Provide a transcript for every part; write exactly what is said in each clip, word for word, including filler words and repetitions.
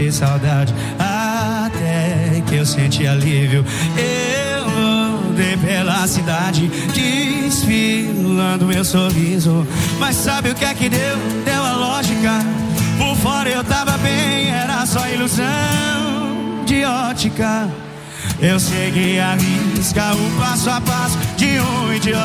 senti saudade, até que eu senti alívio. Eu andei pela cidade, desfilando meu sorriso. Mas sabe o que é que deu? Deu a lógica. Por fora eu tava bem, era só ilusão de ótica. Eu segui a risca, o passo a passo de um idiota.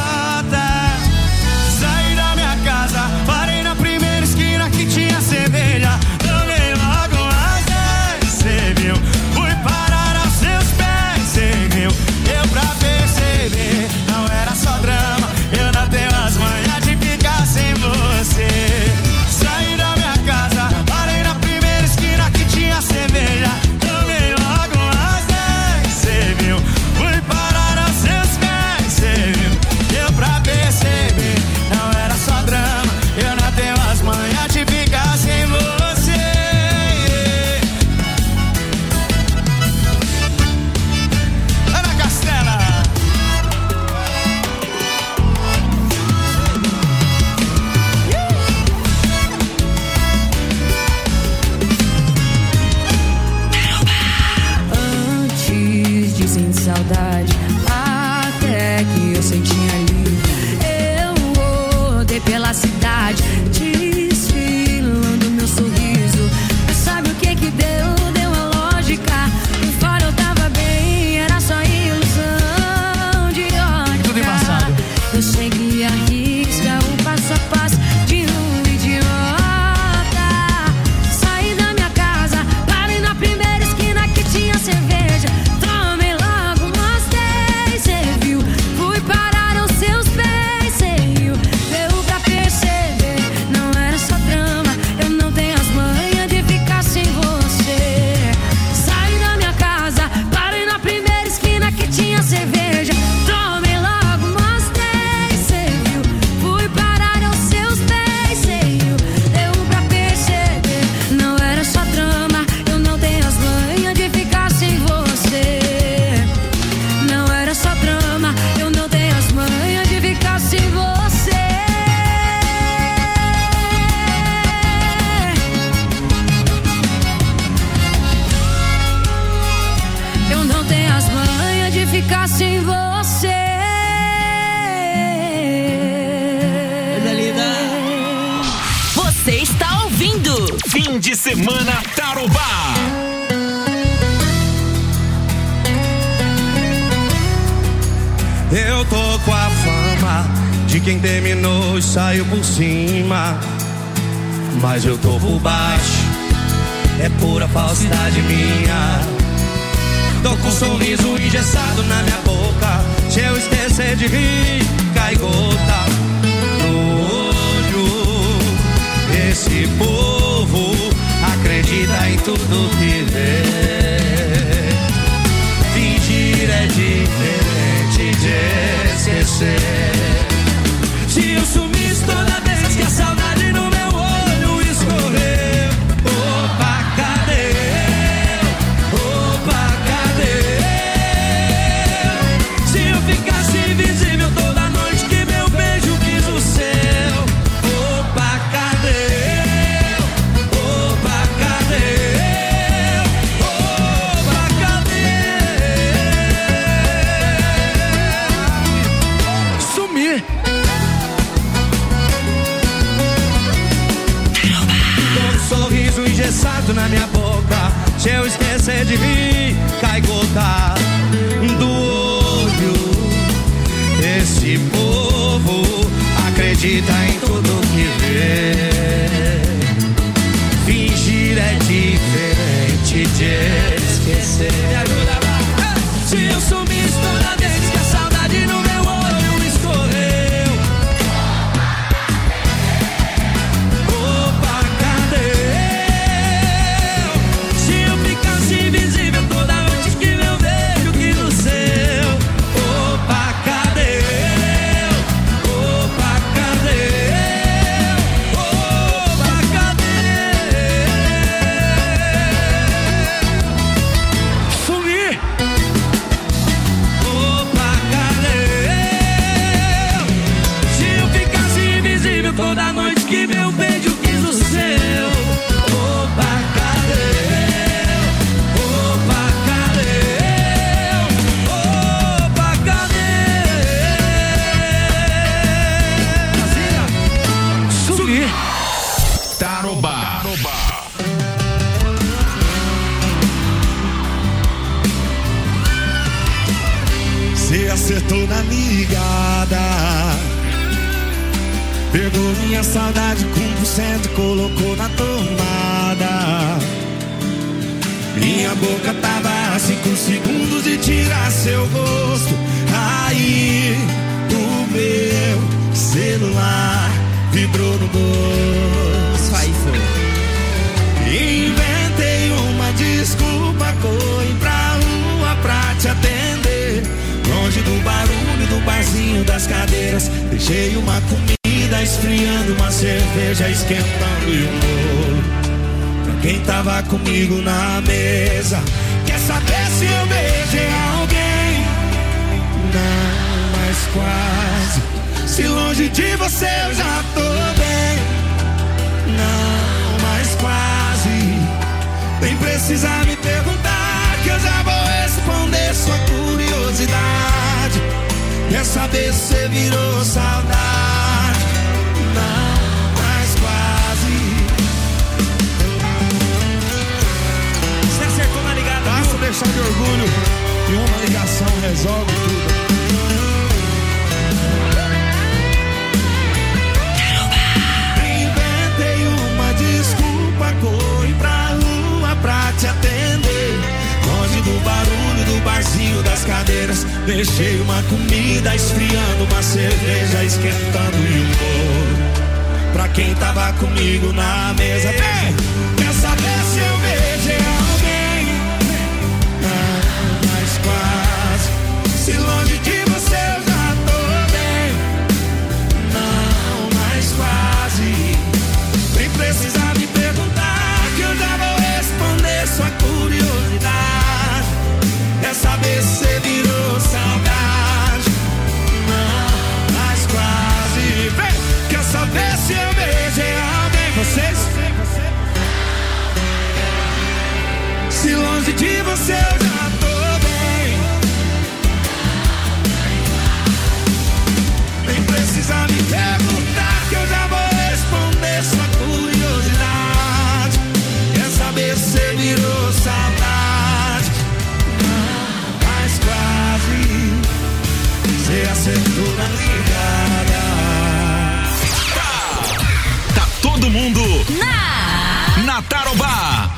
Saí da minha casa, parei na primeira esquina que tinha cerveja. Tomei logo umas dez, cê viu? Fui parar aos seus pés, cê viu? Eu pra perceber, não era só drama. Eu não tenho as manhas de ficar sem você. Saí da minha casa, parei na primeira esquina que tinha cerveja. Tomei logo umas dez, cê viu? Fui parar aos seus pés, cê viu? Eu pra perceber, não era só drama. Eu não tenho as manhas de ficar sem você. Ana Castela. Antes de sentir saudade, até que eu senti alívio. Eu rodei pela cidade, desfilando meu sorriso. Mas sabe o que que deu? Deu a lógica. Por fora eu tava bem, era só ilusão de ótica. Tudo embaçado. Eu segui a risca, o passo a passo de um idiota. Saí da minha casa, parei na primeira esquina que tinha cerveja. Tomei logo umas dez, cê viu? Fui parar aos seus pés, cê viu? Deu pra perceber, não era só drama. Eu não tenho as manhas de ficar sem você. Saí da minha casa, parei na primeira esquina que tinha cerveja. Tomei logo umas dez, cê viu? Fui parar aos seus pés, cê viu? Deu pra perceber, não era só drama. Eu não tenho as manhas de ficar sem você. Não era só drama, eu não tenho as manhas de ficar sem você. Eu não tenho as manhas de ficar sem você. Você está ouvindo Fim de semana Tarobá. Eu tô com a fama de quem terminou e saiu por cima. Mas eu tô por baixo, é pura falsidade minha. Tô com um sorriso engessado na minha boca. Se eu esquecer de rir, cai gota no olho. Esse povo acredita em tudo que vê. Fingir é diferente de esquecer. Se eu sumisse toda vez que a saudade no meu olho escorreu. Opa, cadê eu? Opa, cadê eu? Se eu ficasse invisível toda noite que meu beijo quis o céu. Opa, cadê eu? Opa, cadê eu? Opa, cadê eu? Cê acertou na ligada. Pegou minha saudade com um por cento e colocou na tomada. Minha boca tava a cinco segundos de tirar seu gosto. Aí o meu celular vibrou no bolso. Aí foi. Inventei uma desculpa, corri pra rua pra te atender. Longe do barulho do barzinho das cadeiras. Deixei uma comida esfriando, uma cerveja esquentando e um bolo pra quem tava comigo na mesa. Quer saber se eu beijei alguém? Não, mas quase. Se longe de você eu já tô bem. Não, mas quase. Nem precisa me perguntar, que eu já vou responder sua curiosidade. Quer saber se você virou saudade? Não, mas quase. Você acertou na ligada, Basta viu? deixar de orgulho e uma ligação resolve tudo. Inventei uma desculpa, corri pra rua pra te atender. Longe do barulho do barzinho das cadeiras. Deixei uma comida esfriando, uma cerveja esquentando e um bolo pra quem tava comigo na mesa. Ei, quer saber se eu beijei alguém? Não, mas quase. Se longe de você eu já tô bem. Não, mas quase. Nem precisa me perguntar, que eu já vou responder sua curiosidade. Quer saber se você virou saudade? Não, mas quase. Vem! Quer saber se eu beijei alguém? Vocês? Se longe de você eu já tô bem. Nem precisa me perguntar, que eu já vou responder sua curiosidade. Quer saber se você virou saudade? Não, mas quase. Você acertou na ligada. Tá todo mundo Na na Tarobá.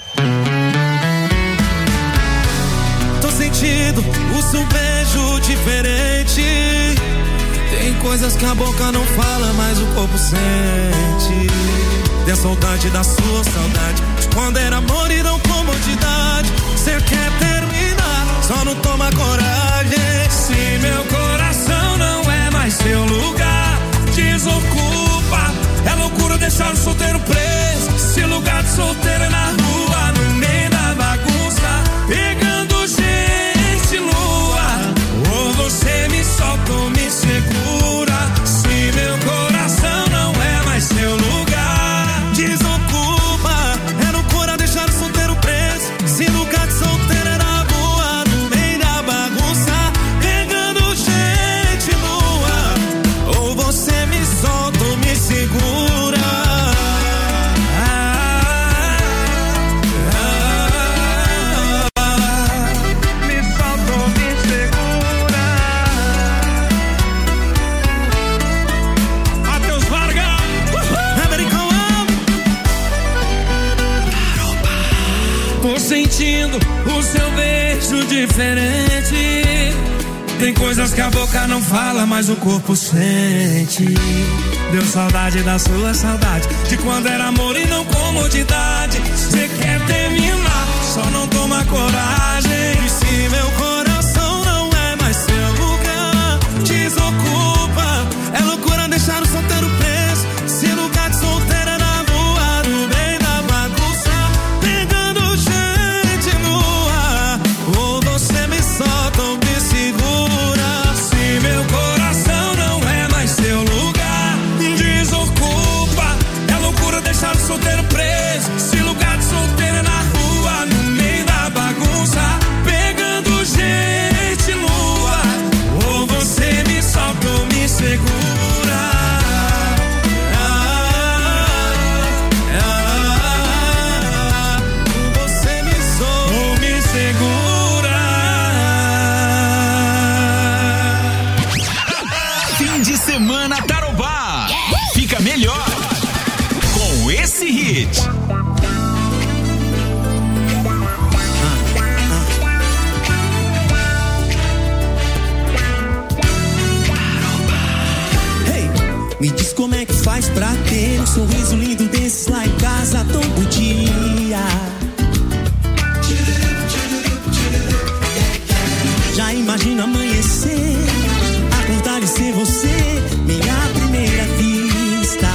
Tô sentindo o seu beijo diferente. Tem coisas que a boca não fala, mas o corpo sente. Tem saudade da sua saudade, de quando era amor e não comodidade. Cê quer terminar, só não toma coragem. Se meu coração não é mais seu lugar, desocupa. É loucura deixar o solteiro preso. Se lugar de solteiro é na rua, no meio da bagunça, pegando gente lua. Ou você me solta ou me segura. Se meu coração não é mais seu lugar, desocupa. É loucura deixar o solteiro preso. Se lugar de solteiro é na rua, no meio da bagunça, pegando gente lua. Ou você me solta ou me segura. Sentindo o seu beijo diferente. Tem coisas que a boca não fala, mas o corpo sente. Deu saudade da sua saudade, de quando era amor e não comodidade. Cê quer terminar, só não toma coragem. E se meu coração não é mais seu lugar, desocupa. É loucura deixar o solteiro preso. Se lugar de solteiro é na rua, no meio da bagunça, pegando gente nua. Ou você me solta ou me segura. Se meu coração não é mais seu lugar, desocupa. É loucura deixar o solteiro preso. Se lugar de solteiro é na rua, no meio da bagunça, pegando gente como é que faz pra ter um sorriso lindo desses lá em casa todo dia. Já imagina amanhecer, acordar e ser você, minha primeira vista.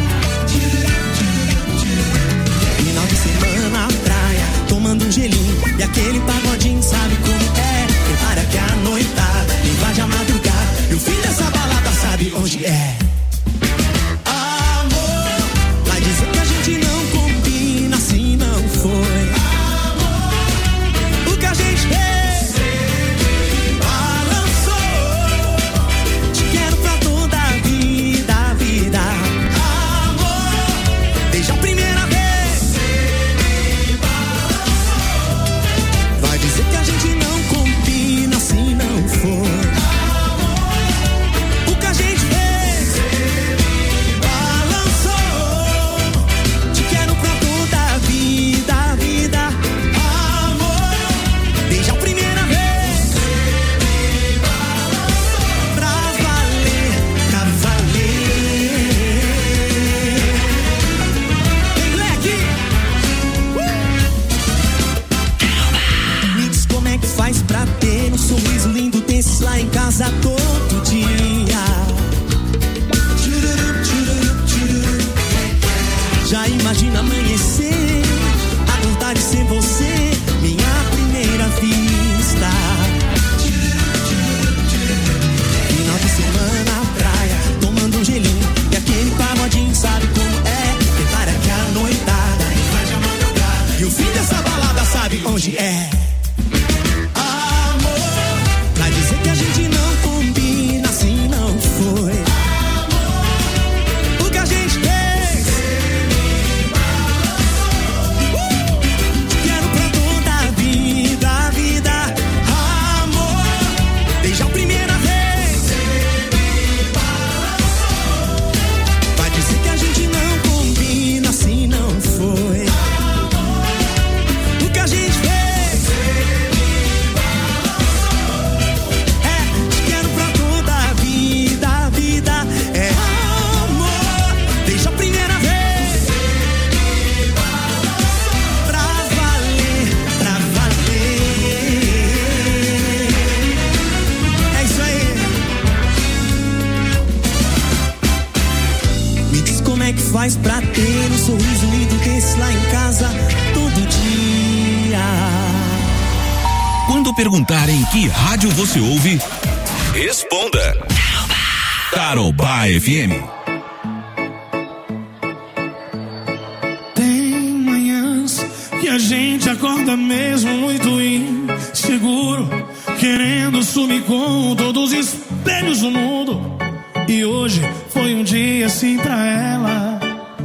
Final de semana na praia, tomando um gelinho e aquele pagodinho, sabe como é? Prepara que a noitada invade a madrugada e o fim dessa balada sabe onde é. Amor, vai dizer que a gente não combina, assim não foi. Amor, o que a gente fez balançou. Te quero pra toda a vida, a vida. Amor, desde a primeira vez vai dizer que a gente não combina, assim não foi. O que a gente fez balançou. Te quero pra toda a vida, a vida. Amor, desde a primeira vez pra valer, pra valer. Tem leque. Me diz como é que faz pra ter um sorriso lindo desses lá em casa todo dia. Tchururup, tchururup, tchururup. Já imagina amanhecer, acordar e ser você, minha primeira vista. Final de semana na praia, tomando um gelinho e aquele pagodinho, sabe como é? Prepara que a noitada invade a madrugada e o fim dessa balada sabe onde é. Amor, vai dizer que a gente não combina, assim não foi. Amor, o que a gente fez uh, te quero pra toda a vida, a vida. Amor, desde a primeira vez vai dizer que a gente não combina, assim não foi. O que a gente fez é, te quero pra toda a vida, a vida. É amor, desde a primeira vez pra valer, pra valer. É isso aí. Me diz como é que faz pra ter um sorriso lindo desse lá em casa todo dia. Quando perguntarem que rádio você ouve, responda Tarobá F M. Tem manhãs que a gente acorda mesmo muito inseguro, querendo sumir com todos os espelhos do mundo. E hoje foi um dia assim pra ela.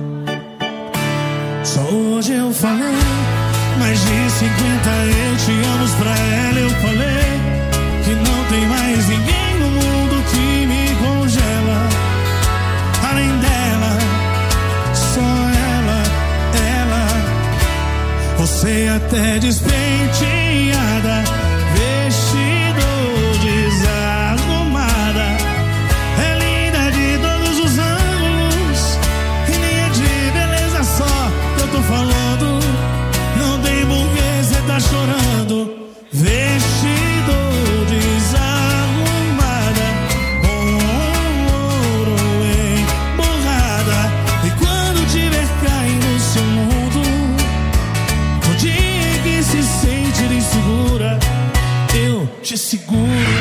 Só hoje eu falei mais de cinquenta eu te amo pra ela. Eu falei que não tem mais ninguém no mundo que me congela. Além dela, só ela, ela. Você até despenteada, vestido desarrumada, é linda de todos os ângulos, e nem é de beleza só que eu tô falando. Não tem porquê cê tá chorando. Vestido desarrumada, com ouro emborrada, e quando tiver caindo no seu mundo, no dia que se sentir insegura, eu te seguro.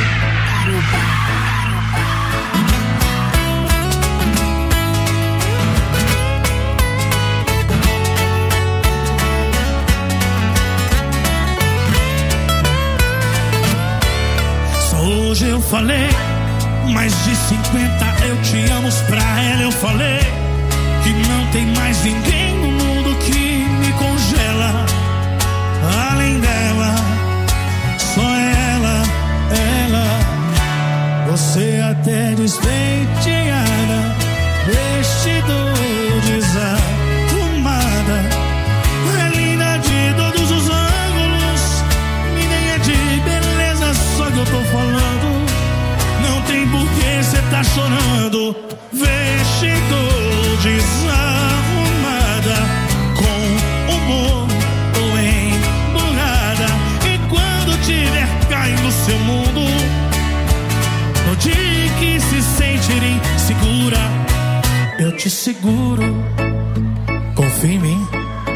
Hoje eu falei mais de cinquenta eu te amo pra ela. Eu falei que não tem mais ninguém no mundo que me congela. Além dela, só ela, ela. Você até despenteada, vestido desarrumada, é linda de todos os ângulos, e nem é de beleza só que eu tô falando. Não tem porque cê tá chorando. Vê, chegou desarrumada, com humor ou emburrada. E quando tiver caindo seu mundo, no dia que se sentir insegura, eu te seguro. Confia em mim.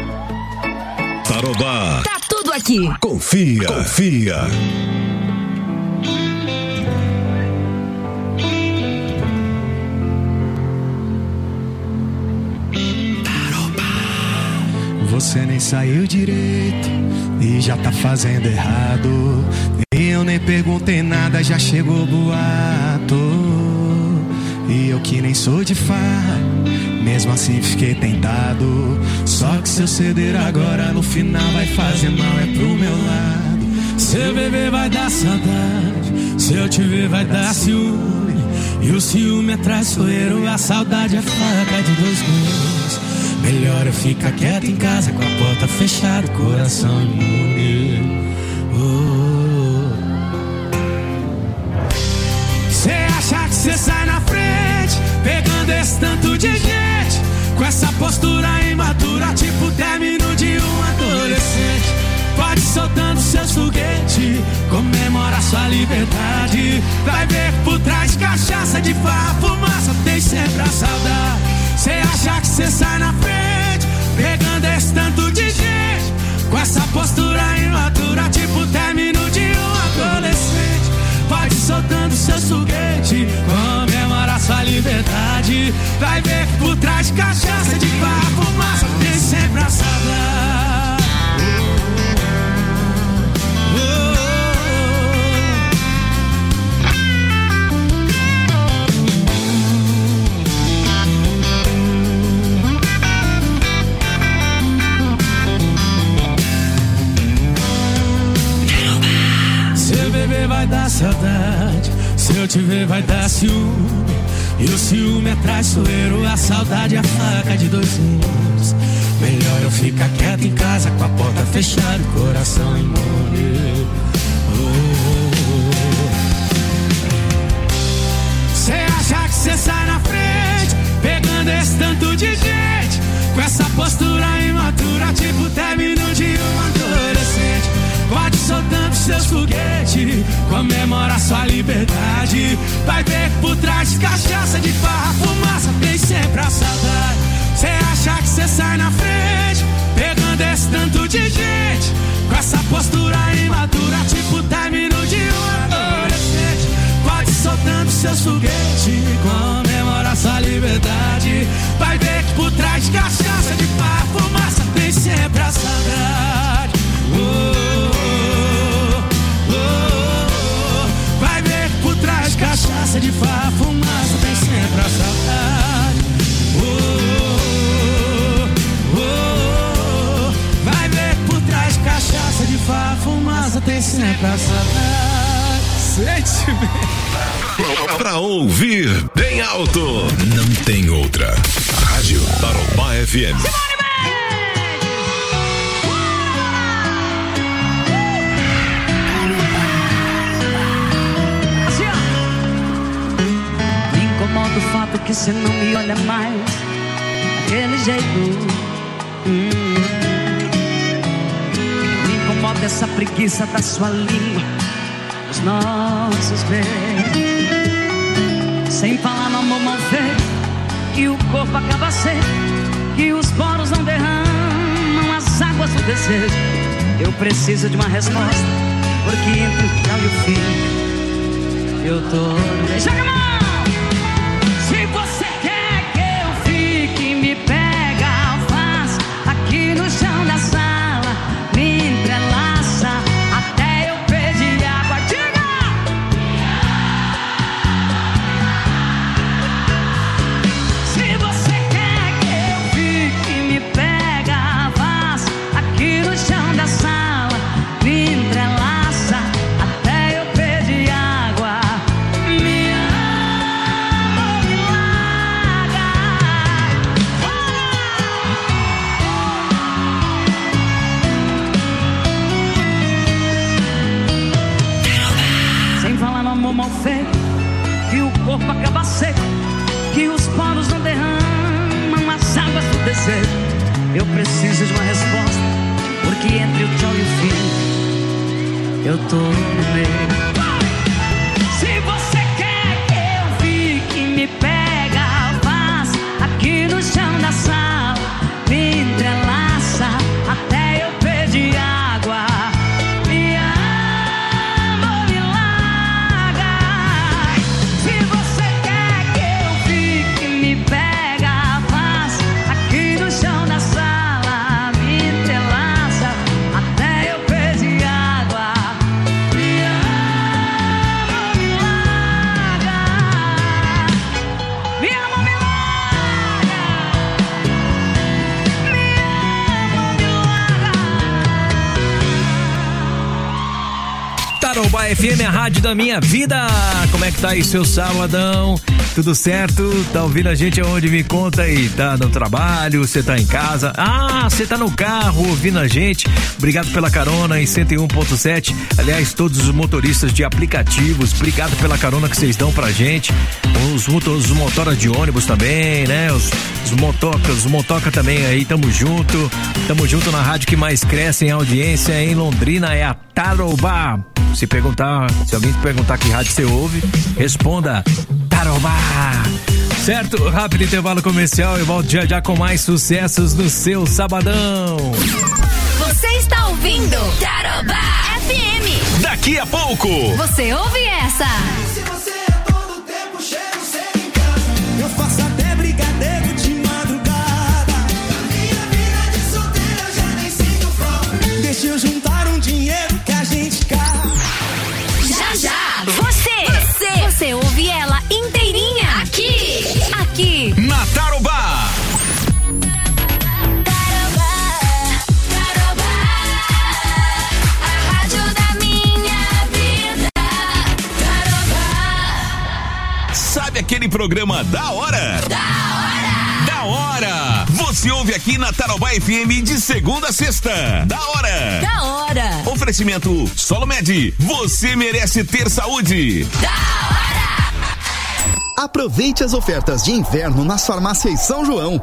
Tarobá. Tá tudo aqui. Confia, confia. Você nem saiu direito e já tá fazendo errado. E eu nem perguntei nada, já chegou boato. E eu que nem sou de farra, mesmo assim fiquei tentado. Só que se eu ceder agora, no final vai fazer mal, é pro meu lado. Se eu beber vai dar saudade, se eu te ver vai dar ciúme. E o ciúme é traiçoeiro, a saudade é faca de dois gumes. Melhor eu ficar quieto em casa, com a porta fechada, coração imune. Oh. Cê acha que cê sai na frente, pegando esse tanto de gente, com essa postura imatura, tipo término de um adolescente. Pode soltando seus foguetes, comemora sua liberdade. Vai ver que por trás de cachaça, de farra, fumaça, tem sempre a saudade. Cê acha que cê sai na frente, pegando esse tanto de gente, com essa postura imatura, tipo término de um adolescente. Pode soltando seus foguetes, comemora sua liberdade. Vai ver que por trás de cachaça, de farra, fumaça, tem sempre a saudade. Oh, oh, oh. Vai dar saudade, se eu te ver vai dar ciúme. E o ciúme é traiçoeiro, a saudade é a faca de dois gumes. Melhor eu ficar quieto em casa, com a porta fechada, coração imune. Cê oh. acha que cê sai na frente, pegando esse tanto de gente, com essa postura imatura, tipo término de um adolescente. Pode soltando seus foguetes, comemora sua liberdade. Vai ver que por trás de cachaça, de farra, fumaça, tem sempre a saudade. Cê acha que cê sai na frente, pegando esse tanto de gente, com essa postura imatura, tipo término de um adolescente. Pode soltando seus foguetes, comemora sua liberdade. Vai ver que por trás de cachaça, de farra, fumaça, tem sempre a saudade. Oh, oh, oh. Vai ver que por trás de cachaça, de farra, fumaça, tem sempre a saudade. Oh, oh, oh. Vai ver que por trás de cachaça, de farra, fumaça, tem sempre a saudade. Sentimento. Pra ouvir bem alto, não tem outra. Rádio Tarobá F M. O fato que cê não me olha mais daquele jeito. hum. Me incomoda essa preguiça da sua língua, os nossos beijos. Sem falar no amor mal feito, que o corpo acaba seco, que os poros não derramam as águas do desejo. Eu preciso de uma resposta, porque entre o final e o fim eu tô no meio. Joga a mão! Se você quer que eu fique, me pega, faz aqui no chão da sala, me entrelaça até eu pedir água. Diga! Se você quer que eu fique, me pega, faz aqui no chão da sala, me entrelaça até eu pedir água. Me ama. corpo acaba seco, que os poros não derramam as águas do desejo. Eu preciso de uma resposta, porque entre o tchau e o fim eu tô no meio. Se você quer que eu fique, me pega, faz aqui no chão da sala, me entrelaça até eu pedir água. Me ama, me larga. Se você quer que eu fique, me pega, faz aqui no chão da sala, me entrelaça até eu pedir água. Me ama, me larga. Me ama, me larga. Me ama, me larga. Tarobá F M, a rádio da minha vida. Como é que tá aí seu sabadão? Tudo certo? Tá ouvindo a gente aonde? Me conta aí. Tá no trabalho? Você tá em casa? Ah, você tá no carro ouvindo a gente. Obrigado pela carona em cento e um ponto sete. Aliás, todos os motoristas de aplicativos, obrigado pela carona que vocês dão pra gente. Os, motor, os motoras de ônibus também, né? Os, os motocas, os motoca também aí, tamo junto. Tamo junto na rádio que mais cresce em audiência em Londrina, é a Tarobá. Se perguntar, se alguém te perguntar que rádio você ouve, responda Tarobá. Certo? Rápido intervalo comercial e volto já já com mais sucessos no seu sabadão. Você está ouvindo Tarobá F M. Daqui a pouco. Você ouve essa? Se você é todo tempo cheio, sem em casa, eu faço até brigadeiro de madrugada. Na minha vida de solteiro eu já nem sinto falta. Deixa eu juntar um dinheiro que a gente gasta. Já já. Você, você, você ouve ela inteirinha aqui, aqui Na Tarobá. a rádio da minha vida. Sabe aquele programa da hora? Da hora. Da hora. Você ouve aqui na Tarobá F M de segunda a sexta. Da hora. Da hora. Oferecimento Solomed. Você merece ter saúde. Da hora. Aproveite as ofertas de inverno nas farmácias São João.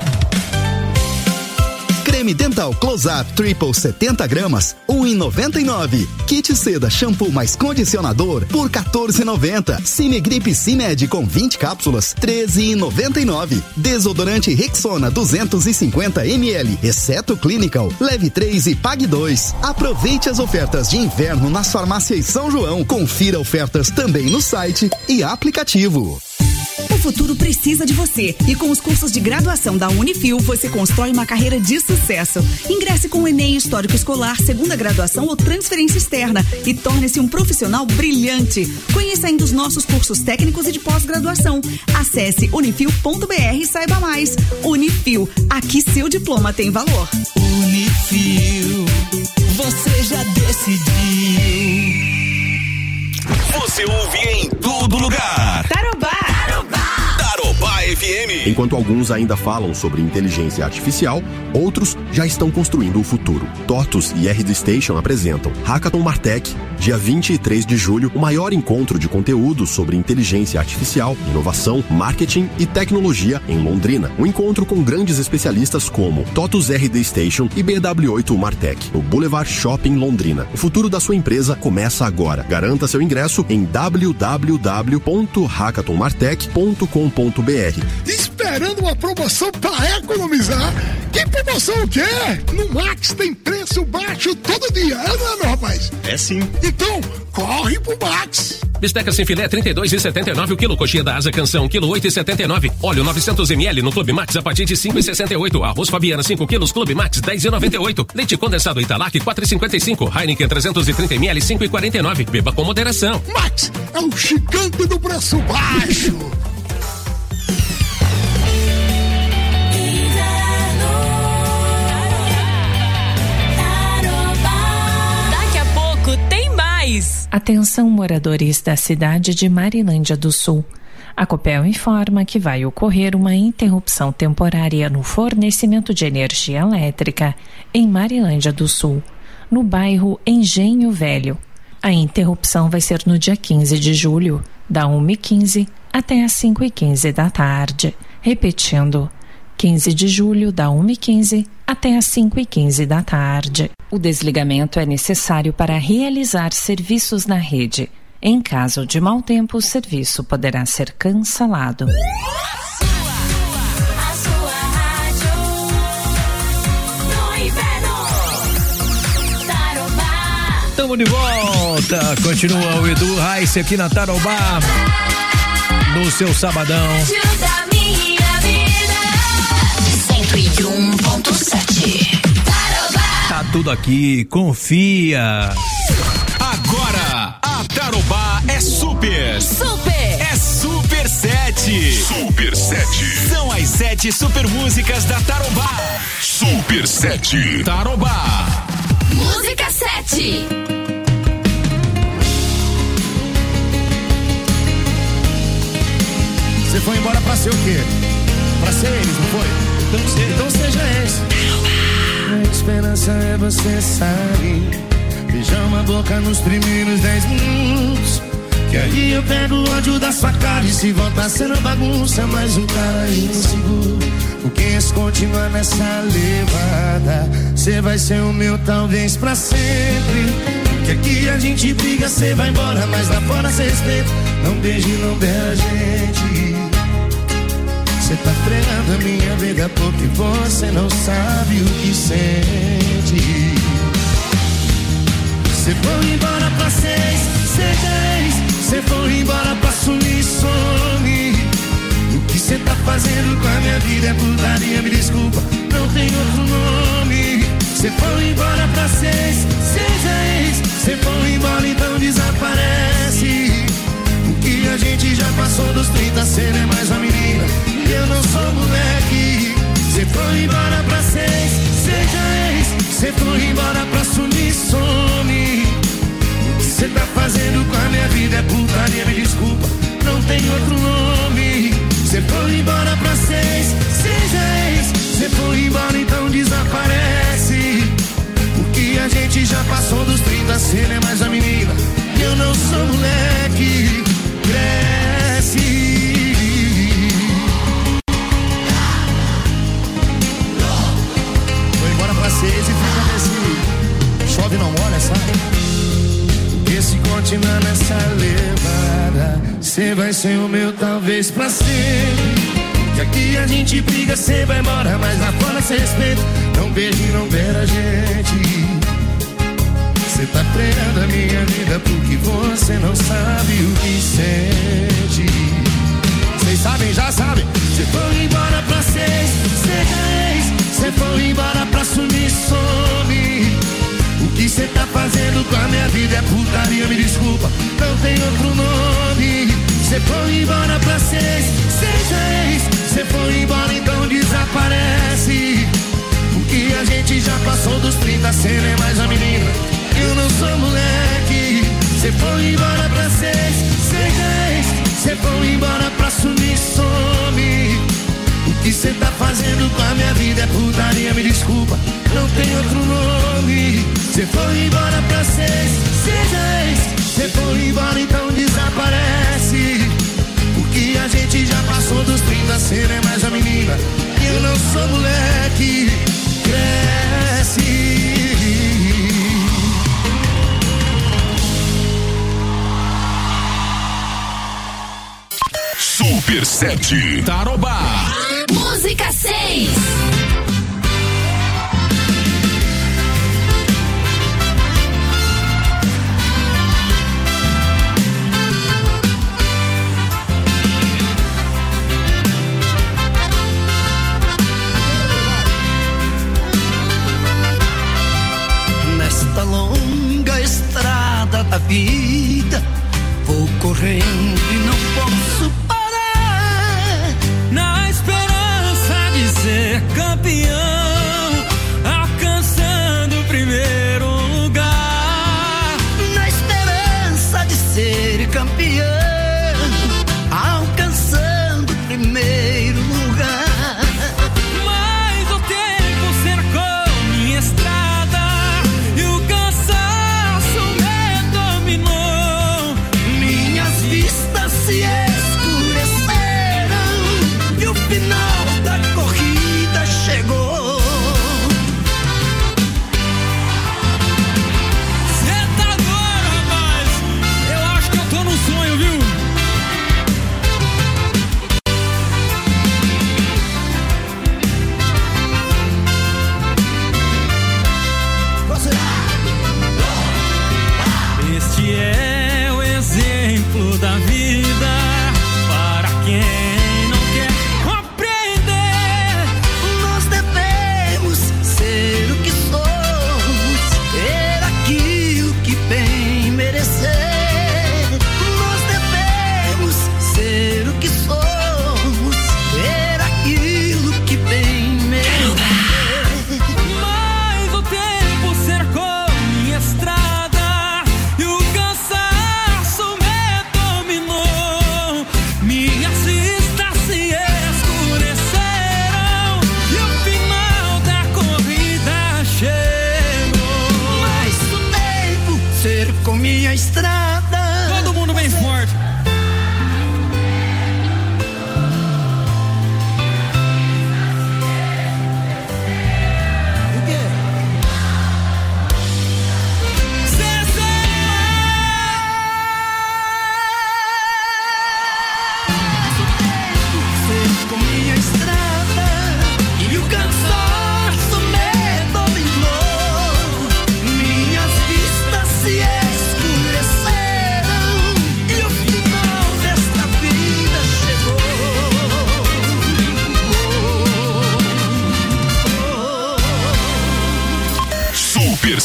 Creme dental Close-Up Triple setenta gramas, um real e noventa e nove centavos. Kit seda shampoo mais condicionador por quatorze reais e noventa centavos. Cimegrip Cimed com vinte cápsulas, treze reais e noventa e nove centavos. Desodorante Rexona duzentos e cinquenta mililitros, exceto Clinical. Leve três e pague dois. Aproveite as ofertas de inverno nas farmácias São João. Confira ofertas também no site e aplicativo. O futuro precisa de você e com os cursos de graduação da Unifil você constrói uma carreira de sucesso. Ingresse com o Enem Histórico Escolar, segunda graduação ou transferência externa e torne-se um profissional brilhante. Conheça ainda os nossos cursos técnicos e de pós-graduação. Acesse unifil ponto br e saiba mais. Unifil, aqui seu diploma tem valor. Unifil, você já decidiu. Você ouve em todo lugar. Tarobá! Tarobá F M. Enquanto alguns ainda falam sobre inteligência artificial, outros já estão construindo o futuro. TOTUS e R D Station apresentam Hackathon Martech, dia vinte e três de julho, o maior encontro de conteúdo sobre inteligência artificial, inovação, marketing e tecnologia em Londrina. Um encontro com grandes especialistas como TOTUS R D Station e B W oito Martech, no Boulevard Shopping Londrina. O futuro da sua empresa começa agora. Garanta seu ingresso em w w w ponto hackathon martech ponto com ponto b r. Esperando uma promoção para economizar? Que promoção o quê? No Max tem preço baixo todo dia, é não é, meu rapaz? É sim. Então, corre pro Max. Bisteca sem filé, trinta e dois reais e setenta e nove o quilo. Coxinha da Asa Canção, quilo oito reais e setenta e nove. Óleo novecentos mililitros no Clube Max a partir de cinco reais e sessenta e oito. Arroz Fabiana cinco quilos, Clube Max dez reais e noventa e oito. Leite condensado Italac quatro reais e cinquenta e cinco. Heineken trezentos e trinta mililitros cinco reais e quarenta e nove. Beba com moderação. Max é o gigante do preço baixo. Daqui a pouco tem mais. Atenção, moradores da cidade de Marilândia do Sul. A Copel informa que vai ocorrer uma interrupção temporária no fornecimento de energia elétrica em Marilândia do Sul, no bairro Engenho Velho. A interrupção vai ser no dia quinze de julho, da uma e quinze até às cinco e quinze da tarde. Repetindo, quinze de julho, da uma e quinze até às cinco e quinze da tarde. O desligamento é necessário para realizar serviços na rede. Em caso de mau tempo, o serviço poderá ser cancelado. Estamos de volta. Continua o Edu Raice aqui na Tarobá, no seu sabadão. cento e um ponto sete. Tá tudo aqui, confia. Agora, a Tarobá é super. Super. É Super sete. Super sete. São as sete super músicas da Tarobá. Super sete. Tarobá. Música sete. Você foi embora pra ser o quê? Pra ser eles, não foi? Então, se, então seja eles. A esperança é você sair, beijar uma boca nos primeiros dez minutos, que aí eu pego o ódio da sua cara. E se voltar sendo bagunça, mais um cara inseguro. Porque se continuar nessa levada, cê vai ser o meu talvez pra sempre. Que aqui a gente briga, cê vai embora, mas lá fora cê respeita. Não beije, não beija a gente. Cê tá fregando a minha vida porque você não sabe o que sente. Cê foi embora pra seis, seja ex. Cê foi embora pra sumir, some. O que cê tá fazendo com a minha vida é putaria, me desculpa, não tem outro nome. Cê foi embora pra seis, seja ex. Cê foi embora, então desaparece. O que a gente já passou dos trinta, cê não é mais uma menina e eu não sou moleque. Cê foi embora pra seis, seja ex. Cê foi embora pra sumir, some. O que cê tá fazendo com a minha vida é putaria, me desculpa, não tem outro nome. Cê foi embora pra seis, seja ex. Cê foi embora, então desaparece. O que a gente já passou dos trinta, cê não é mais a menina e eu não sou moleque. Cresce. Foi embora pra seis e fica nesse chove não molha, sabe? Porque se continuar nessa levada, cê vai ser o meu talvez pra sempre. Que aqui a gente briga, cê vai embora, mas lá fora cê respeita. Não beije, não beira a gente. Cê tá freando a minha vida porque você não sabe o que sente. Cês sabem, já sabem. Cê foi embora pra seis, seja ex. Cê foi embora pra sumir, some. O que cê tá fazendo com a minha vida é putaria, me desculpa, não tem outro nome. Cê foi embora pra seis, seja ex. Cê foi embora, então desaparece. O que a gente já passou dos trinta, cê não é mais a menina, eu não sou moleque. Cê foi embora pra seis, seja ex. Cê foi embora pra sumir, some. O que cê tá fazendo com a minha vida é putaria, me desculpa, não tem outro nome. Cê foi embora pra seis, seja ex. Cê foi embora, então desaparece. O que a gente já passou dos trinta, cê não é mais a menina e eu não sou moleque. Cresce. Super sete. Tarobá. Música seis. Nesta longa estrada da vida, vou correndo e não posso parar, na esperança de ser campeão.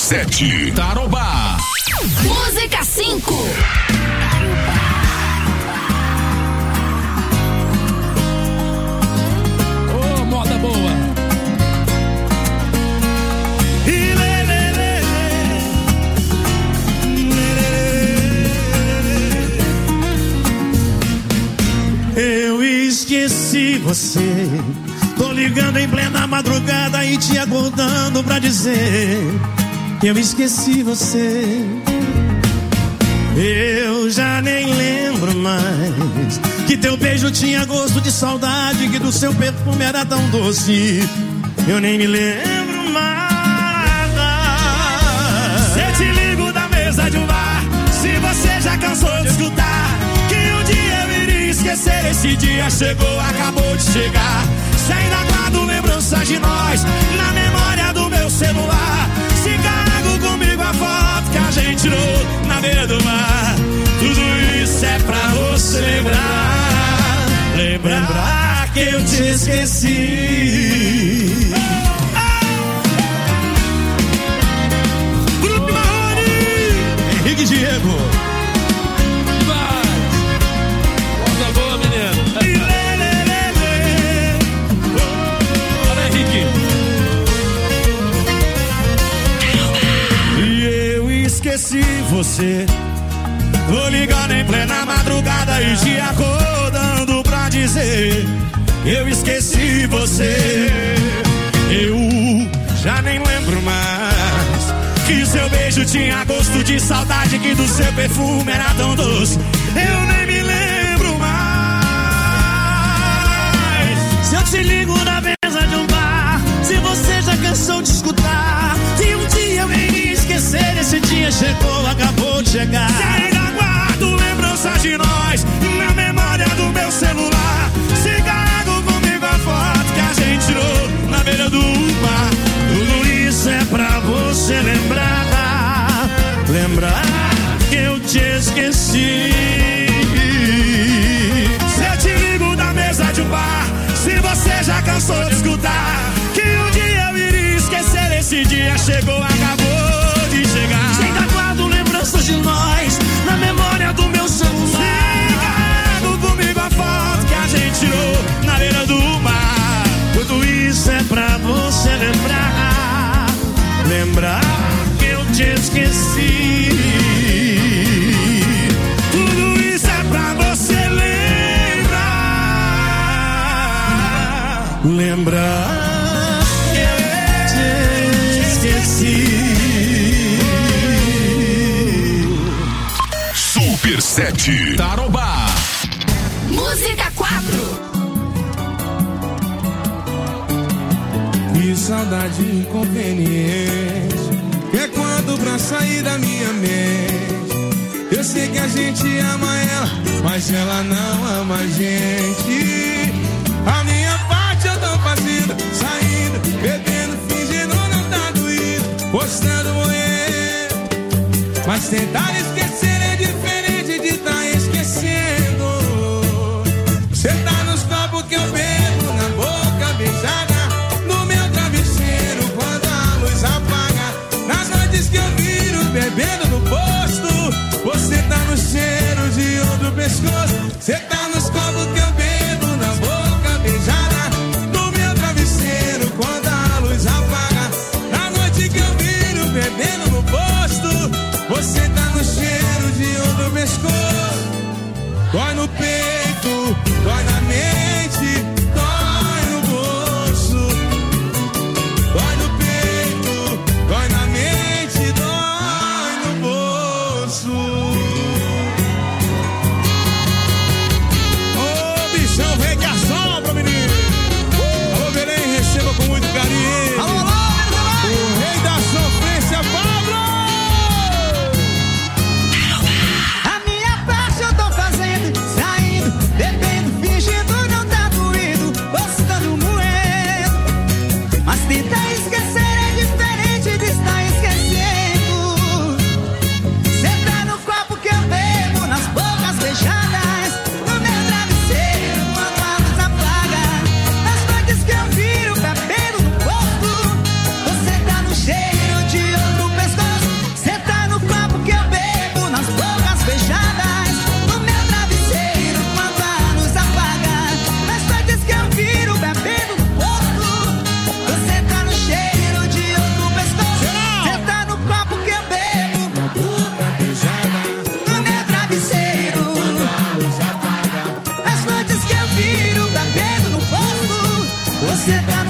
sete, Tarobá. Música cinco. Ô, oh, moda boa. Eu esqueci você. Tô ligando em plena madrugada e te acordando pra dizer que eu esqueci você. Eu já nem lembro mais que teu beijo tinha gosto de saudade, que do seu perfume era tão doce. Eu nem me lembro mais. Se eu te ligo da mesa de um bar, se você já cansou de escutar que um dia eu iria esquecer, esse dia chegou, acabou de chegar. Se ainda guardo lembranças de nós na memória do meu celular, se carrego comigo a foto que a gente tirou na beira do mar, tudo isso é pra você lembrar, lembrar que eu te esqueci. Grupo Marrone, Henrique Diego. Moda boa, menino. Esqueci você. Tô ligando em plena madrugada e te acordando pra dizer eu esqueci você. Eu já nem lembro mais que seu beijo tinha gosto de saudade, que do seu perfume era tão doce. Eu nem me lembro mais. Se eu te ligo na mesa de um bar, se você já cansou de escutar que um dia eu iria esquecer, esse dia chegou, acabou de chegar. Se ainda guardo lembranças de nós na memória do meu celular, se carrego comigo a foto que a gente tirou na beira do mar, tudo isso é pra você lembrar, lembrar que eu te esqueci. Se eu te ligo da mesa de um bar, se você já cansou de escutar que um dia eu iria esquecer, esse dia chegou, acabou de chegar. Se ainda guardo lembranças de nós na memória do meu celular, se carrego comigo a foto que a gente tirou na beira do mar, tudo isso é pra você lembrar, lembrar que eu te esqueci. Tudo isso é pra você lembrar, lembrar que eu te esqueci. Super sete, Tarobá. Música quatro. Que saudade inconveniente, que é quando pra sair da minha mente, eu sei que a gente ama ela, mas ela não ama a gente. A minha parte eu tô fazendo, saindo, bebendo, fingindo não tá doído, postando morrer, mas tentar esquecer é diferente de tá esquecendo. Cê tá nos copos que eu bebo, na boca beijada, no meu travesseiro quando a luz apaga, nas noites que eu viro bebendo no posto, você tá no cheiro de outro pescoço. Cê tá nos copos que eu bebo, na boca beijada, no meu travesseiro quando a luz apaga, na noite que eu viro bebendo no posto, você tá no cheiro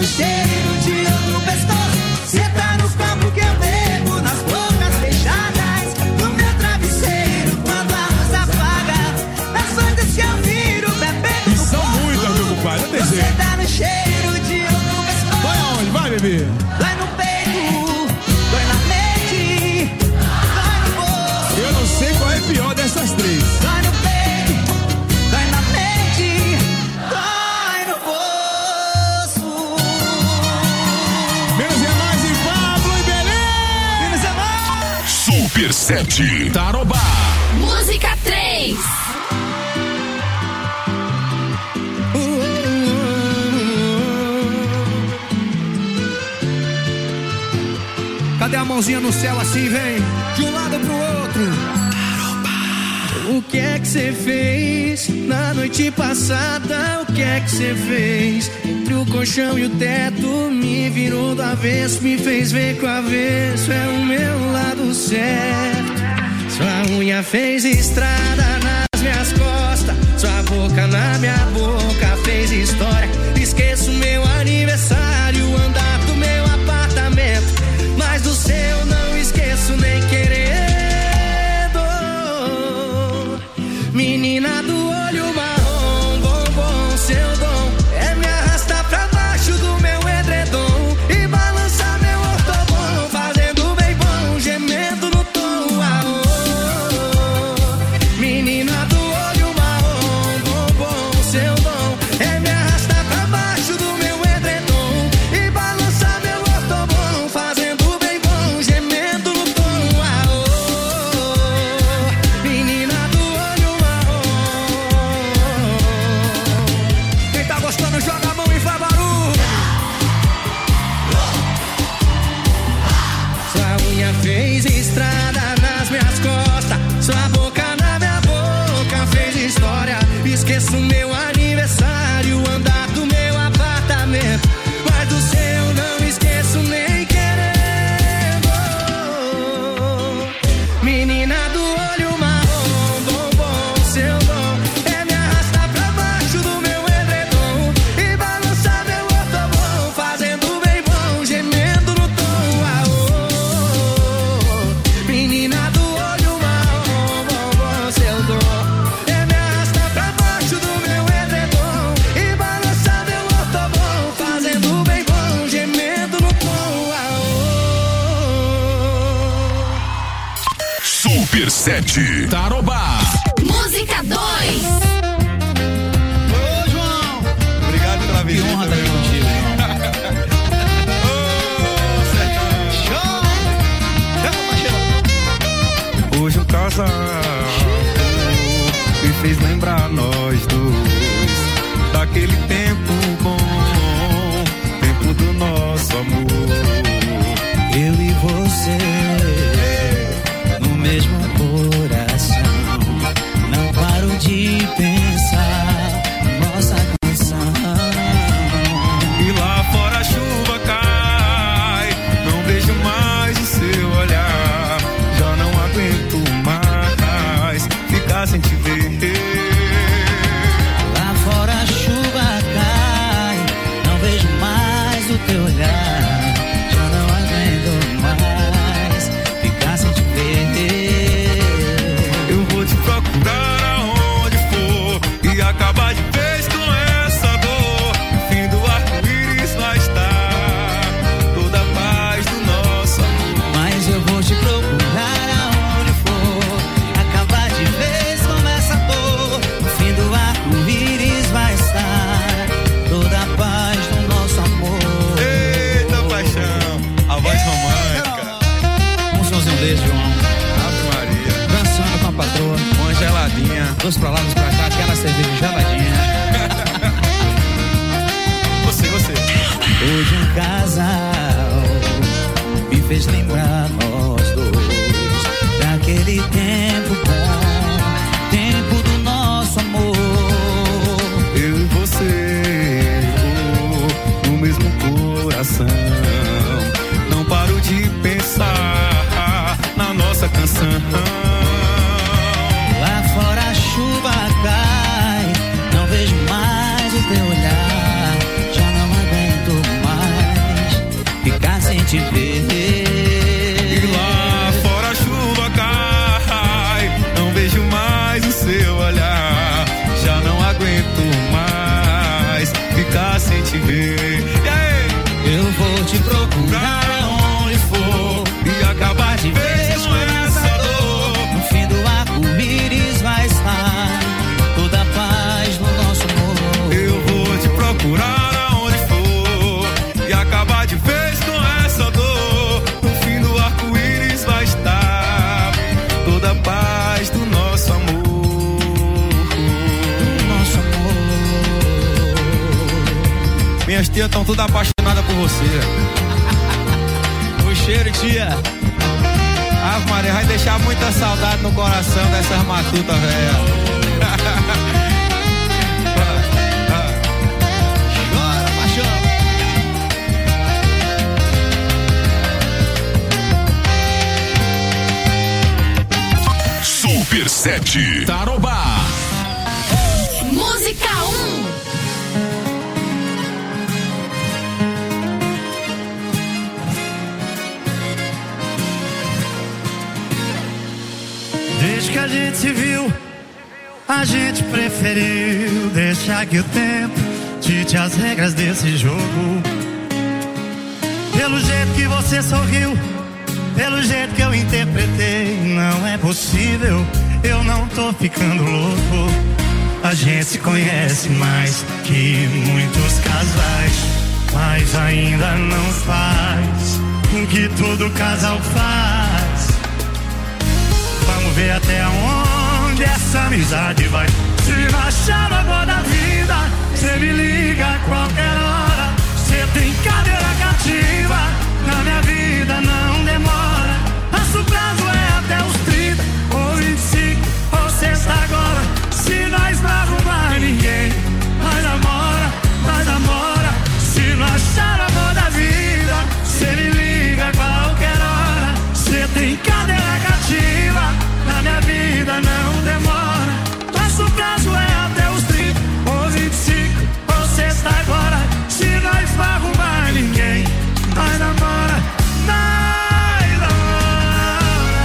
cheiro de ouro no pescoço. Cê tá no copo que eu bebo, nas bocas fechadas, no meu travesseiro, quando a luz apaga, nas noites que eu viro, bebendo. E são muitas, meu compadre, não tem jeito. Você tá no cheiro de ouro no pescoço. Vai aonde? Vai, bebê. Dói no peito, dói na mente, dói no bolso. Eu não sei qual é a pior dessas três. Dói no peito, dói na mente, dói no bolso. Menos é mais em Pablo e Belém. Menos é mais. Super sete Tarobá. Música três. Cadê a mãozinha no céu assim, vem? De um lado pro outro. O que é que você fez na noite passada? O que é que você fez? Entre o colchão e o teto, me virou do avesso, me fez ver que o avesso é o meu lado certo. Sua unha fez estrada nas minhas costas, sua boca na minha boca fez história. Esqueço meu aniversário, andar do meu apartamento, mas do seu não esqueço nem querendo. Menina do olho marrom, bombom, seu dom é me arrastar pra baixo do meu edredom e balançar meu ortobom, fazendo bem bom, gemendo no tom. Ah, oh, oh. Menina do olho marrom, bombom, seu dom é me arrastar pra baixo do meu edredom e balançar meu ortobom, fazendo bem bom, gemendo no tom. Ah, oh, oh. Menina do olho marrom. Quem tá gostando joga a mão e faz barulho. Sua unha fez estrada nas minhas costas, sua boca na minha boca fez história. Esqueço meu aniversário, andar do meu apartamento, mas do seu não esqueço nem querendo. Menina do olho marrom, bombom, seu dom é me arrastar pra baixo do meu edredom e balançar meu ortobom, fazendo bem bom, gemendo no tom. Ah, oh, oh. Menina do olho marrom, bombom, seu dom é me arrastar pra baixo do meu edredom e balançar meu ortobom, fazendo bem bom, gemendo no tom. Ah, oh. Super sete Tarobá. Música dois. Ô, João, Obrigado pela visita. Que honra estar aqui contigo, Hoje um casal me fez lembrar nós dois daquele tempo bom, tempo do nosso amor. Eu e você no mesmo coração, não paro de pensar te ver. E lá fora a chuva cai, não vejo mais o seu olhar. Já não aguento mais ficar sem te ver. E aí? Eu vou te procurar onde for e acabar de vez com essa dor. No fim do arco-íris vai estar toda a paz no nosso amor. Eu vou te procurar aonde for e acabar de vez com essa dor. No fim do arco-íris vai estar toda a paz do nosso amor. Do nosso amor. Minhas tias estão todas apaixonadas por você. O cheiro, tia. Ave Maria, vai deixar muita saudade no coração dessas matutas, velho. Chora, paixão. Super sete Tarobá. Música um. Desde que a gente se viu, a gente preferiu deixar que o tempo dite as regras desse jogo. Pelo jeito que você sorriu, pelo jeito que eu interpretei, não é possível, eu não tô ficando louco. A gente se conhece mais que muitos casais, mas ainda não faz o que todo casal faz. Vamos ver até onde essa amizade vai. Se não achar o amor da vida, cê me liga a qualquer hora. Cê tem cadeira cativa, na minha vida não demora. Nosso prazo é até os trinta, ou vinte e cinco, ou sexta agora. Se nós não arrumar ninguém, nós namora, nós namora. Se não achar o amor da vida, cê me liga a qualquer hora. Cê tem cadeira cativa, na minha vida não demora. Nosso prazo é até os trinta, ou vinte e cinco, ou sexta agora. Se nós não arrumar ninguém, nós namora, nós namora.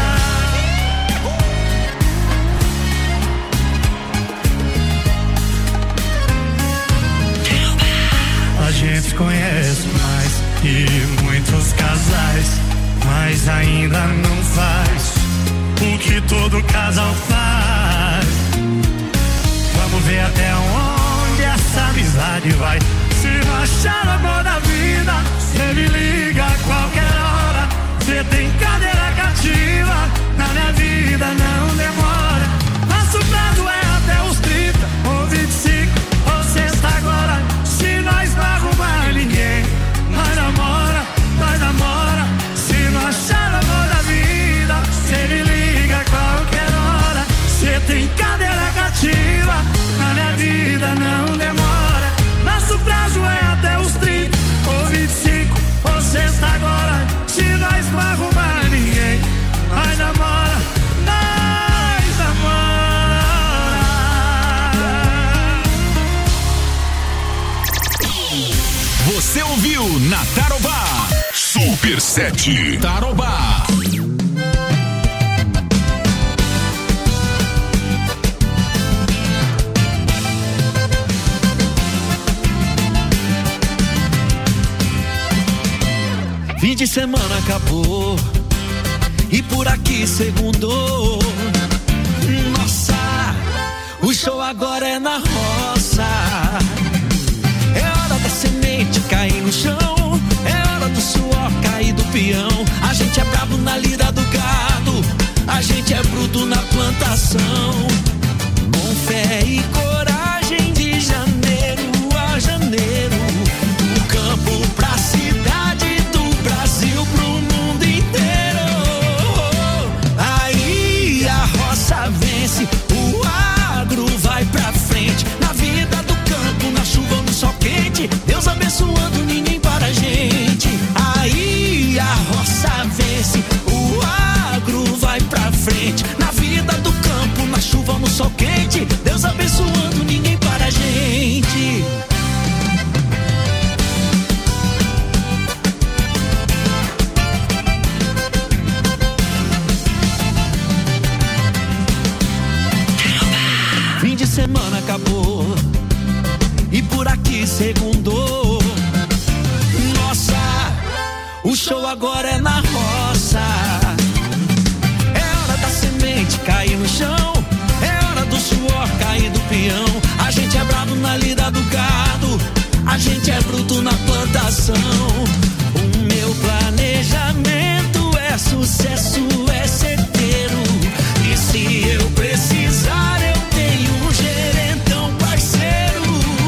A gente conhece mais que muitos casais, mas ainda não faz o que todo casal faz. Vamos ver até onde essa amizade vai. Se não achar o amor da vida, cê me liga a qualquer hora. Cê tem cadeira cativa, na minha vida não demora. Nosso prazo é até os trinta, ou vinte e cinco, ou sexta agora. Se nós não arrumar ninguém, nós namora, nós namora. Se não achar o amor da vida, cê me liga a qualquer hora. Cê tem cadeira cativa, na minha vida não demora. Nosso prazo é até os trinta, ou vinte e cinco, ou sexta agora. Se nós não arrumar ninguém, nós namora, nós namora. Você ouviu na Tarobá Super sete Tarobá. Fim de semana acabou e por aqui segundou. Nossa, o show agora é na roça. É hora da semente cair no chão, é hora do suor cair do peão. A gente é brabo na lida do gado, a gente é bruto na plantação. Com fé e coragem de janeiro a janeiro, do campo pra cidade, do Brasil pro mundo inteiro. Aí a roça vence, o agro vai pra frente, na vida e por aqui segundou. Nossa, o show agora é na roça. É hora da semente cair no chão, é hora do suor cair do peão. A gente é bravo na lida do gado, a gente é bruto na plantação. O meu planejamento é sucesso, é certeiro. E se eu precisar, eu tenho um gerentão parceiro.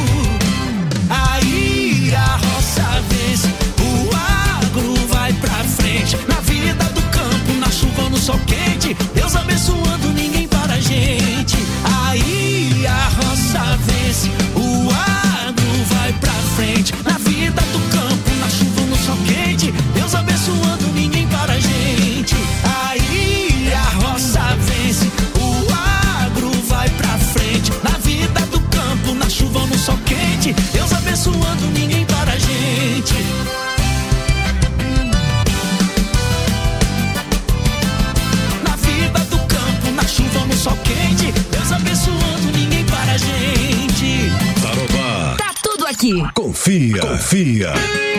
Aí a roça vence, o agro vai pra frente. Na vida do campo, na chuva ou no sol quente, Deus abençoando, ninguém para a gente. Aí a roça vence, o agro vai pra frente. Na vida do campo, na chuva ou no sol quente, Deus abençoando, ninguém para a gente. Aí a roça vence, o agro vai pra frente. Na vida do campo, na chuva ou no sol quente, Deus abençoando, ninguém para a gente. Na vida do campo, na chuva ou no sol quente, Deus abençoando, ninguém para a gente. Tarobá. Tá tudo aqui. Confia, confia.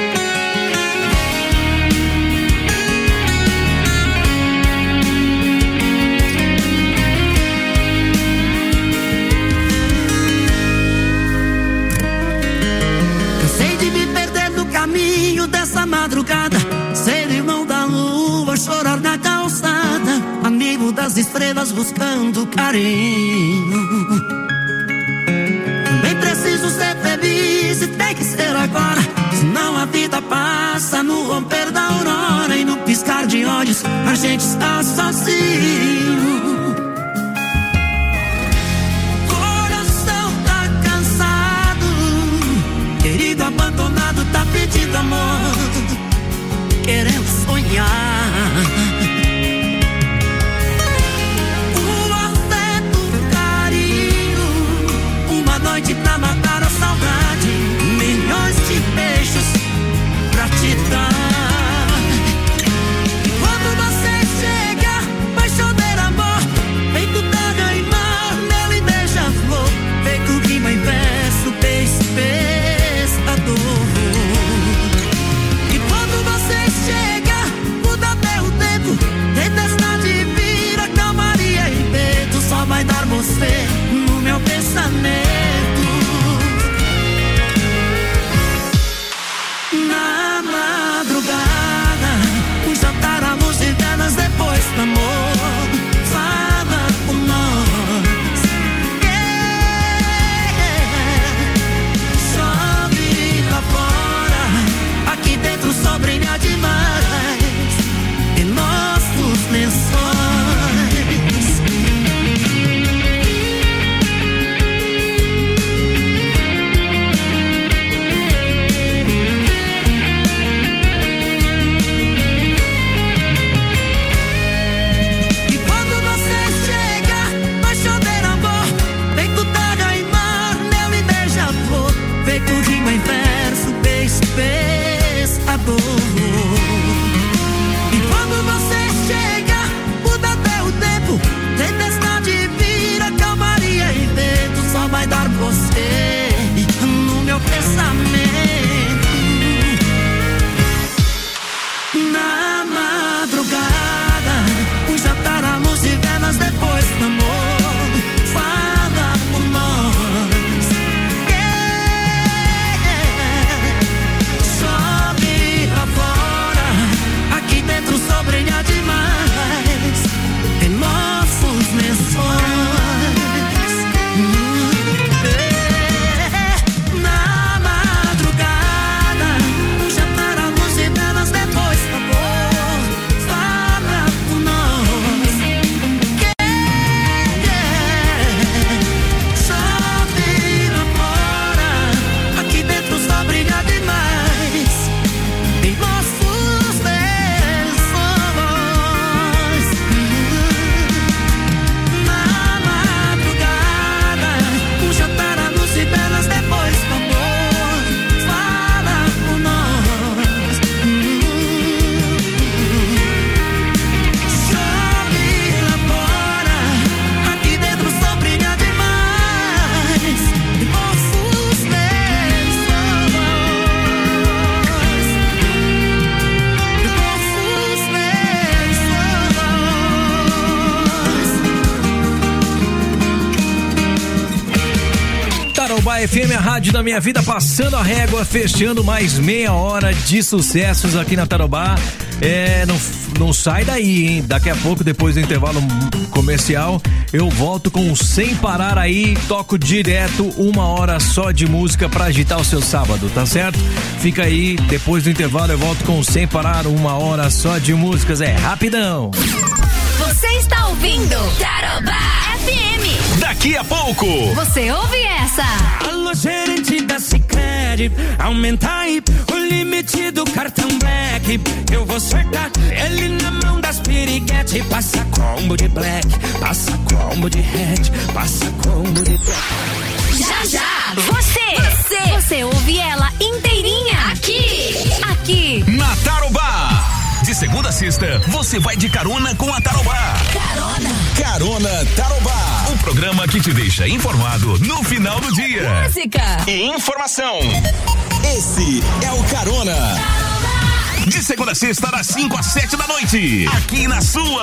Cansei de me perder no caminho dessa madrugada, ser irmão da lua, chorar na calçada, amigo das estrelas buscando carinho. Também preciso ser feliz e tem que ser agora, senão a vida passa no romper da aurora e no piscar de olhos a gente está sozinho. Coração tá cansado, querido abandonado tá pedindo amor, querendo sonhar. O afeto, o carinho, uma noite pra matar a saudade, milhões de beijos pra te dar. E quando você chega, vai chover amor, feito terra e mar, mel e beija-flor, feito rima em verso, beijo, pescador. E quando você chega, muda até o tempo, tempestade vira calmaria e medo, só vai dar você no meu pensamento. Na madrugada, um jantar à luz de velas depois do amor, fala com nós. Yeah. Chove lá fora, aqui dentro só brilha demais em nossos lençóis. E quando você chega, vai chover amor, feito terra e mar, mel e beija-flor, feito rima em verso, beijo, pescador. E quando você chega, muda até o tempo, tempestade vira calmaria e vento, só vai dar você no meu pensamento. Na madrugada, um jantar à luz de velas depois do amor, fala com nós. Yeah. Chove lá fora, aqui dentro só brilha demais em nossos lençóis. Hum, é. Na madrugada, F M, a rádio da minha vida, passando a régua, fechando mais meia hora de sucessos aqui na Tarobá. É, não, não sai daí, hein? Daqui a pouco, depois do intervalo comercial, eu volto com Sem Parar aí, toco direto uma hora só de música pra agitar o seu sábado, tá certo? Fica aí, depois do intervalo eu volto com Sem Parar, uma hora só de músicas, é rapidão. Você está ouvindo Tarobá F M. Daqui a pouco você ouve essa. Alô, gerente da Sicredi, aumenta aí o limite do cartão Black. Eu vou cercar ele na mão das piriguete. Passa combo de Black, passa combo de Red, passa combo de Black. Já, já, você, você, você ouve ela inteirinha aqui, aqui na Tarobá. De segunda a sexta, você vai de carona com a Tarobá. Carona. Carona Tarobá. O programa que te deixa informado no final do dia. Música e informação. Esse é o Carona. Tarobá. De segunda a sexta, das cinco às sete da noite. Aqui na sua.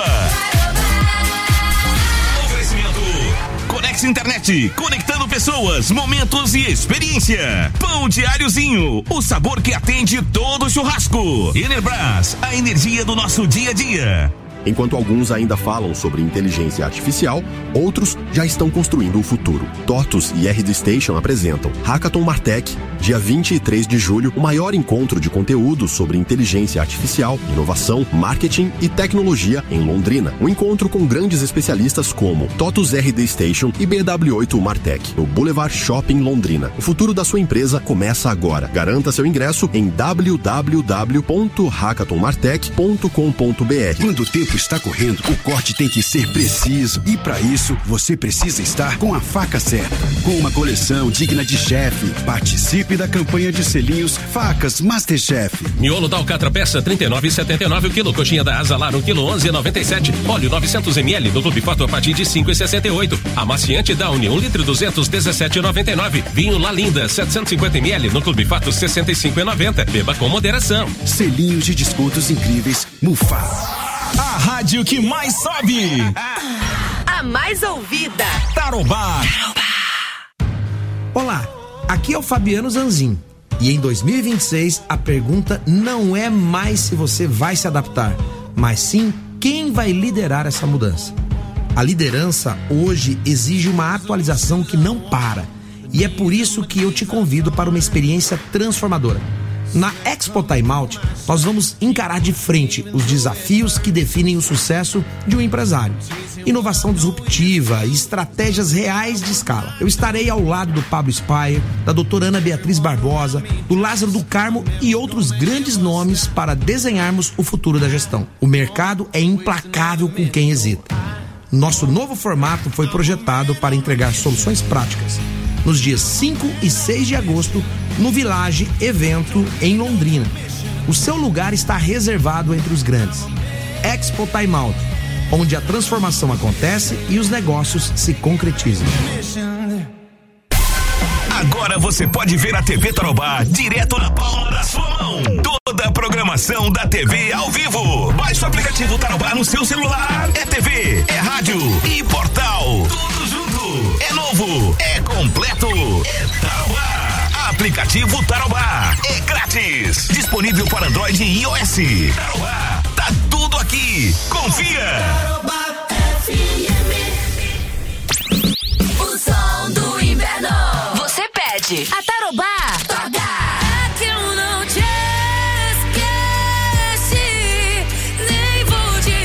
Conex Internet, conectando pessoas, momentos e experiência. Pão Diáriozinho, o sabor que atende todo churrasco. Enerbras, a energia do nosso dia a dia. Enquanto alguns ainda falam sobre inteligência artificial, outros já estão construindo o futuro. TOTUS e R D Station apresentam Hackathon Martech, dia vinte e três de julho, o maior encontro de conteúdo sobre inteligência artificial, inovação, marketing e tecnologia em Londrina. Um encontro com grandes especialistas como TOTUS R D Station e B W oito Martech, no Boulevard Shopping Londrina. O futuro da sua empresa começa agora. Garanta seu ingresso em w w w ponto hackathon martech ponto com ponto b r. Quando o tempo está correndo, o corte tem que ser preciso e para isso você precisa estar com a faca certa. Com uma coleção digna de chefe, participe da campanha de selinhos Facas Masterchef. Miolo da Alcatra peça trinta e nove e setenta e nove o quilo, coxinha da Asa Lar um quilo onze e noventa e sete, óleo novecentos mililitros no Clube Foto a partir de cinco e sessenta e oito, amaciante Downy um litro duzentos dezessete e noventa e nove, vinho La Linda setecentos e cinquenta mililitros no Clube Fato sessenta e cinco e noventa, beba com moderação. Selinhos de descontos incríveis Mufasa. A rádio que mais sobe. A mais ouvida. Tarobá. Olá, aqui é o Fabiano Zanzin. E em dois mil e vinte e seis a pergunta não é mais se você vai se adaptar, mas sim quem vai liderar essa mudança. A liderança hoje exige uma atualização que não para. E é por isso que eu te convido para uma experiência transformadora. Na Expo Time Out, nós vamos encarar de frente os desafios que definem o sucesso de um empresário. Inovação disruptiva e estratégias reais de escala. Eu estarei ao lado do Pablo Spire, da doutora Ana Beatriz Barbosa, do Lázaro do Carmo e outros grandes nomes para desenharmos o futuro da gestão. O mercado é implacável com quem hesita. Nosso novo formato foi projetado para entregar soluções práticas. Nos dias cinco e seis de agosto, no Village Evento em Londrina. O seu lugar está reservado entre os grandes. Expo Time Out, onde a transformação acontece e os negócios se concretizam. Agora você pode ver a T V Tarobá direto na palma da sua mão. Toda a programação da T V ao vivo. Baixe o aplicativo Tarobá no seu celular. É T V, é rádio e portal. Tudo junto. É novo, é completo. É Tarobá. Aplicativo Tarobá. É grátis. Disponível para Android e iOS. Tarobá. Tá tudo aqui. Confia. Tarobá F M. O som do inverno. Você pede. A Tarobá toca. É que eu não te esqueci, nem vou te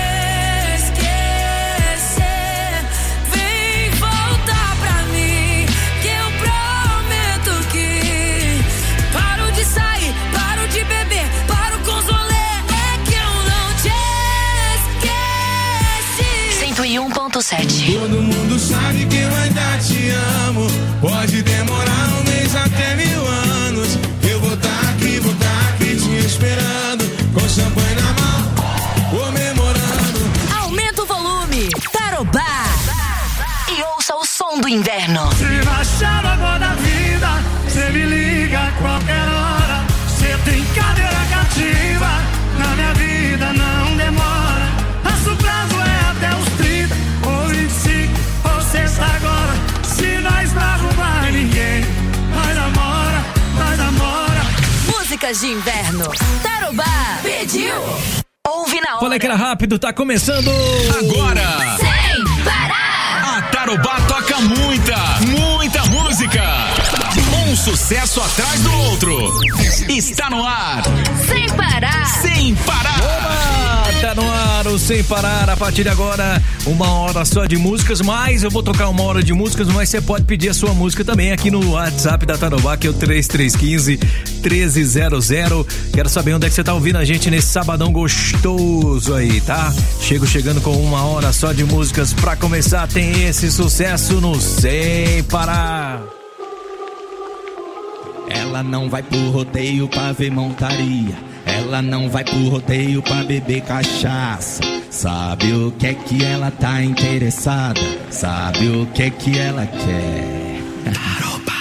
esquecer. Vem voltar pra mim, que eu prometo que paro de sair, paro de beber, paro com os rolê. É que eu não te esqueci. cento e um ponto sete. Todo mundo sabe que eu ainda te amo. Pode demorar um mês até mil anos. Eu vou tá aqui, vou tá aqui te esperando, com champanhe na mão, comemorando. Aumenta o volume. Tarobá. E ouça o som do inverno. Se baixar agora da vida, cê me liga a qualquer hora. Cê tem cadeira cativa, na minha vida não demora. Nosso prazo é até os trinta, ou vinte e cinco, ou sexta agora. Se nós não arrumar ninguém, músicas de inverno. Tarobá pediu. Ouve na hora. Falei que era rápido, tá começando agora. Sem parar. A Tarobá toca muita, muita música. Um sucesso atrás do outro. Está no ar. Sem parar. Sem parar. Oba, tá no ar o Sem Parar. A partir de agora, uma hora só de músicas, mas eu vou tocar uma hora de músicas, mas você pode pedir a sua música também aqui no WhatsApp da Tarobá, que é o três três um cinco, um três zero zero. Quero saber onde é que você tá ouvindo a gente nesse sabadão gostoso aí, tá? Chego chegando com uma hora só de músicas. Pra começar, tem esse sucesso no Sem Parar. Ela não vai pro rodeio pra ver montaria. Ela não vai pro rodeio pra beber cachaça. Sabe o que é que ela tá interessada? Sabe o que é que ela quer? Tarobá.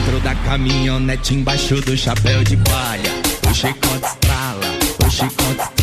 Caminhonete embaixo do chapéu de palha. O chicote estrala, o chicote